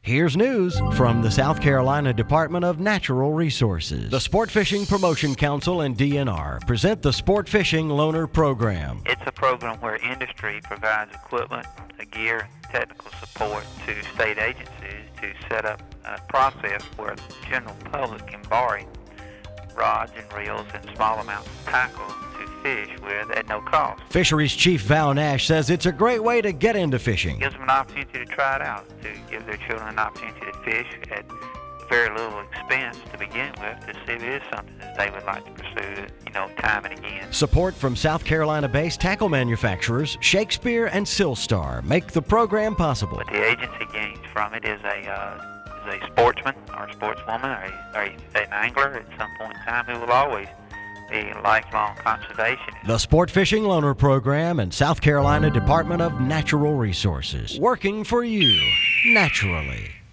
Here's news from the South Carolina Department of Natural Resources. The Sport Fishing Promotion Council and DNR present the Sport Fishing Loaner Program. It's a program where industry provides equipment, gear, and technical support to state agencies to set up a process where the general public can borrow rods and reels and small amounts of tackle to fish with at no cost. Fisheries Chief Val Nash says it's a great way to get into fishing. It gives them an opportunity to try it out, to give their children an opportunity to fish at very little expense to begin with, to see if it is something that they would like to pursue, time and again. Support from South Carolina-based tackle manufacturers Shakespeare and Silstar make the program possible. What the agency gains from it is a sportsman or a sportswoman or an angler at some point in time who will always be a lifelong conservationist. The Sport Fishing Loaner Program and South Carolina Department of Natural Resources. Working for you, naturally.